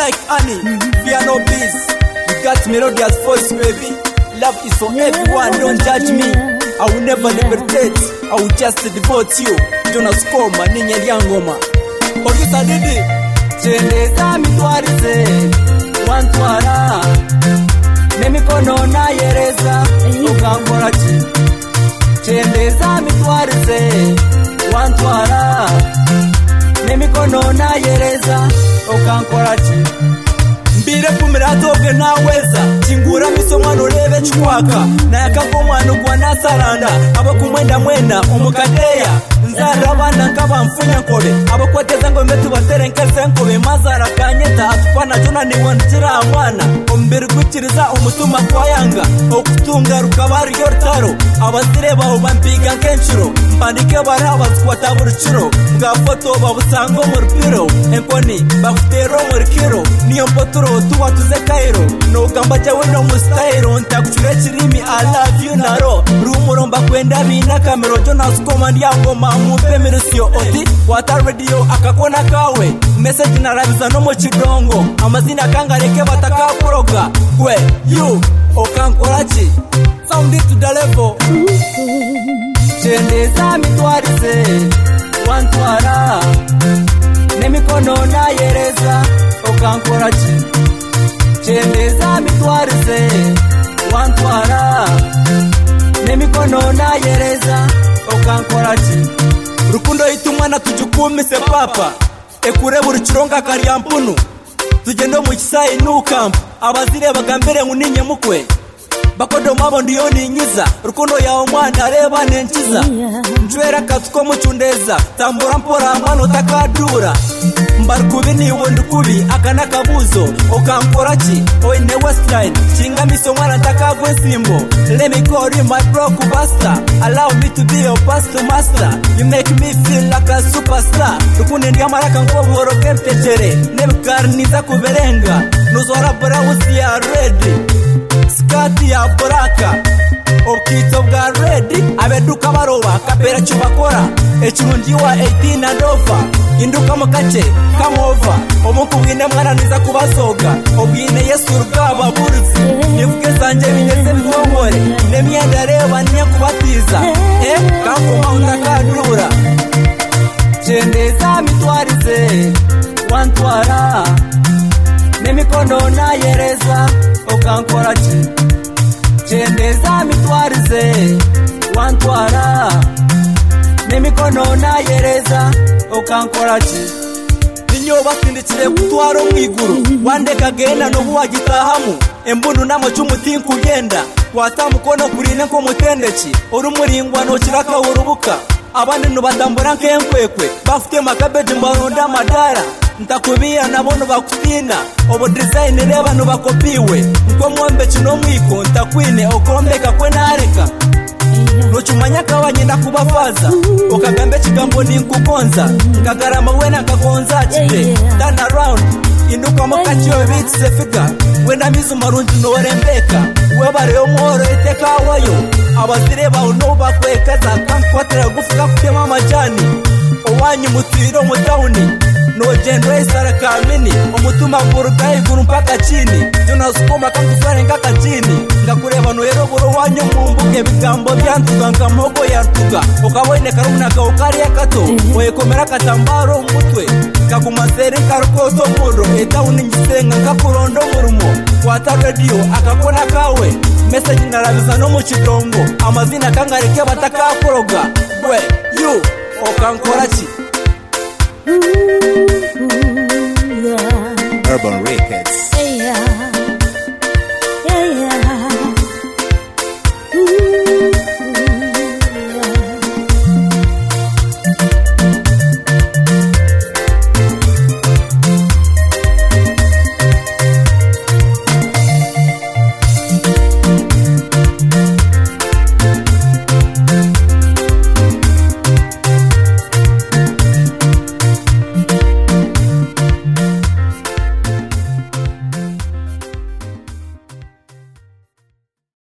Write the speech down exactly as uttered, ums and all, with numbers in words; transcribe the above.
like Annie, fear no peace. You got melodious voice, baby. Love is for everyone, don't judge me. I will never libertate, I will just devote you. Jonas Koma, Ninya Liangoma. Producer Didi. Chendeza mitwarize, wantwara. Nemikono na yereza, ukangora chi. Chendeza mitwarize, wantwara. Nemikono na yereza, ukangora chi. Mbire kumirato bwe naweza chingura miso mwana urebe chikwaka na yakako mwana kwa nasaranda abo kumwenda mwenda umukadeya nzara abana nkaba mfunya nkobe abo kwateza ngo mbetu batere nkase nkobe mazara kanyeta atwana jona ni wandira mwana ombere gukiriza umutuma kwayanga okutunga rukabari yortaro abazireba ubampiga nkenshiro mbandike baraba kwata burchiro nga foto babusango murpiro enkoni bakutero murkiro niyo potro tuwa tuze kairo no gamba jawe no mustairo ntakuchure kirimi I love you naro rumuromba kwenda bina kamero Jonas Koma ndiango mamupe mirisio oti wata radio akakona kawe message narabiza no mu kidongo amazina kangareke batakakuroga kwe you okankorachi sound it to the level chendeza mitwarize wantwara nemikono na yereza okankorachi chendeza mitwarize wantwara nemikono na yereza okankorachi rukundo itumwa na tujukumise papa ekure buri kironga kariya mpunu tugendo mu kisayi nu camp abazire bagambere nguninye mukwe bakodo mabo ndiyo ninyiza rukundo ya omwana areba nenkiza njwera katuko mucundeza tambura mpora mano takadura mbarukubini ubundi kubi akana kabuzo okankorachi oine westline chinga miso mwana takagwe simbo let me call you my bro buster allow me to be your pastor master you make me feel like a superstar rukunde ndi amaraka ngoboro kempechere nebukarniza kuberenga nuzora browse ya ready skati ya boraka okito bwa ready abeduka baroba kapera chubakora echirundi wa eighteen and over induka mukache kamova omukubine mwana niza kubasoga obwine Yesu rugaba buruzi nivuke sanje binyeze bitongore nemyenda reba niye kubatiza eh kankoma undakadura chendeza mitwarize wantwara nemikono na yereza okankorachi chendeza mitwarize wantwara nemikono na yereza okankorachi ninyo batindikire kutwaro mwiguru wandeka genda no buwagitahamu embundu namo cyumutin kugenda watamukono kurine nko mutendeki urumuringwa no kiraka urubuka abandi no batambura nkenkwekwe bafite makabeje mbaronda madara ntakubira nabono bakutina obo design reba no bakopiwe nko mwombe kino mwiko ntakwine okombeka kwe nareka nochumanya kawanyenda kubafaza okagambe kigambo ninkukonza ngagarama wena ngakonza chite turn around induka mokachiyo bitse fika wenda mizu marunji no rembeka webare omoro eteka wayo abazireba uno bakwekaza kankwatira gufika kutema majani owanyu mutiro mu tawuni no genre saraka mini omutuma burugai guru mpaka chini Jonas Koma kankufare ngaka chini ngakureba no yero buro wanyu mumbuke bigambo byantuka nkamogo yartuka ukabone karumuna ka ukari yakato oyekomera katambaro mutwe kagumasere karukoto muro etawuni ngisenga ngakurondo murumo kwata radio akakona kawe message narabiza no mu kidongo amazina kangareke batakakoroga we you okankorachi Urban Records. Yeah.